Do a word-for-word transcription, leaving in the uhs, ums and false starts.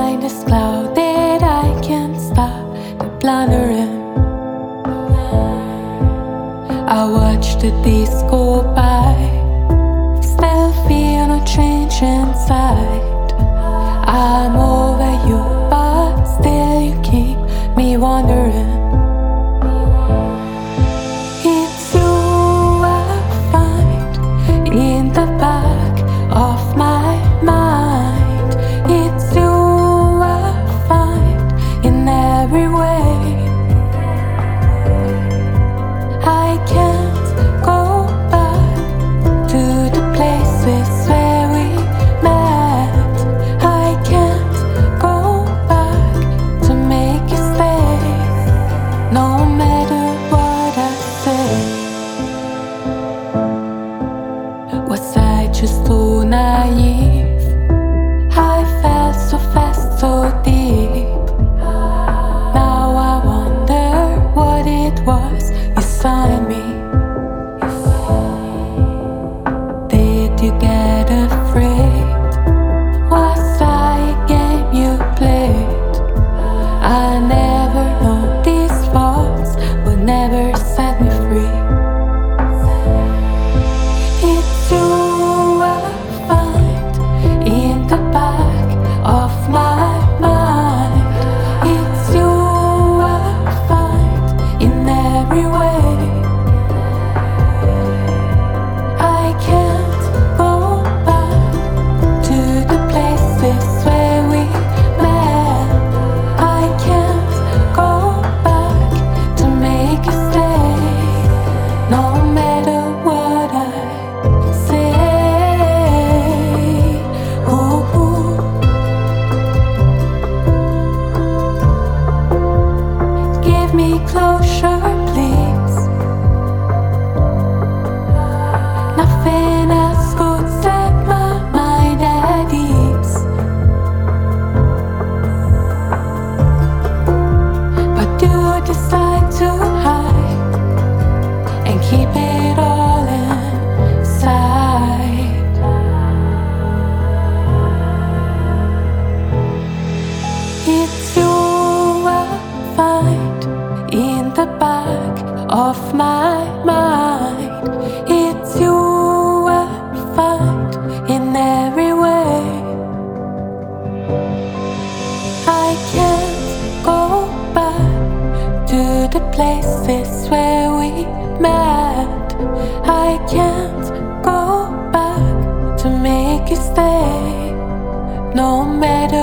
mind is clouded, I can't stop the blundering. I watch the days go by, still feel no change inside. I'm over you, but still you keep me wondering. It's you I find in the back of my mind. It's you I find in every way. I can't go back to the places where we met. I can't go back to make you stay, no matter what I say. Was I just too naive? I fell so fast, so deep. Now I wonder what it was you saw in me. Did you get afraid? Was I a game you played? I never know these thoughts will never set me free. It's you I find in the back of my mind. It's you I find in every way. I can't go back to the places where we met. I can't go back to make you stay, no matter what I say. Ooh, ooh. Give me closure, please. Nothing else could set my mind at ease. But you decide to hide and keep it all inside. It's you I find in the back of my mind. It's you I find in every way. I can't go back to the places where we met. I can't go back to make you stay, no matter